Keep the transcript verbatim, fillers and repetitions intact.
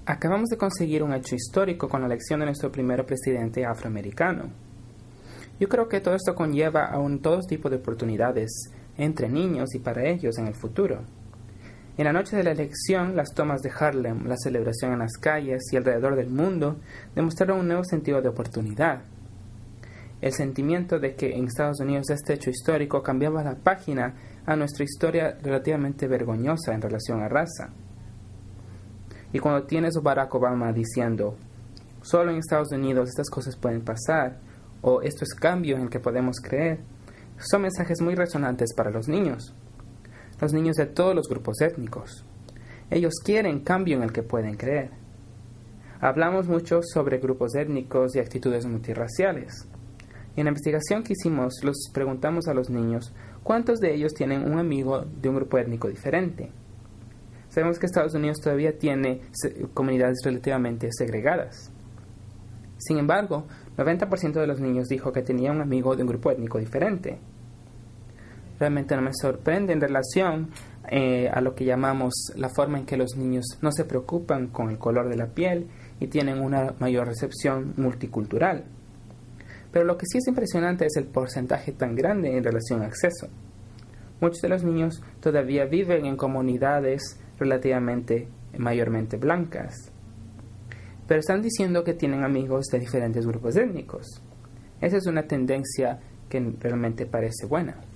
Acabamos de conseguir un hecho histórico con la elección de nuestro primer presidente afroamericano. Yo creo que todo esto conlleva a un todo tipo de oportunidades entre niños y para ellos en el futuro. En la noche de la elección, las tomas de Harlem, la celebración en las calles y alrededor del mundo demostraron un nuevo sentido de oportunidad. El sentimiento de que en Estados Unidos este hecho histórico cambiaba la página a nuestra historia relativamente vergonzosa en relación a raza. Y cuando tienes a Barack Obama diciendo, solo en Estados Unidos estas cosas pueden pasar, o esto es cambio en el que podemos creer, son mensajes muy resonantes para los niños. Los niños de todos los grupos étnicos. Ellos quieren cambio en el que pueden creer. Hablamos mucho sobre grupos étnicos y actitudes multirraciales. En la investigación que hicimos, los preguntamos a los niños cuántos de ellos tienen un amigo de un grupo étnico diferente. Sabemos que Estados Unidos todavía tiene comunidades relativamente segregadas. Sin embargo, noventa por ciento de los niños dijo que tenía un amigo de un grupo étnico diferente. Realmente no me sorprende en relación eh, a lo que llamamos la forma en que los niños no se preocupan con el color de la piel y tienen una mayor recepción multicultural. Pero lo que sí es impresionante es el porcentaje tan grande en relación a acceso. Muchos de los niños todavía viven en comunidades relativamente mayormente blancas, pero están diciendo que tienen amigos de diferentes grupos étnicos. Esa es una tendencia que realmente parece buena.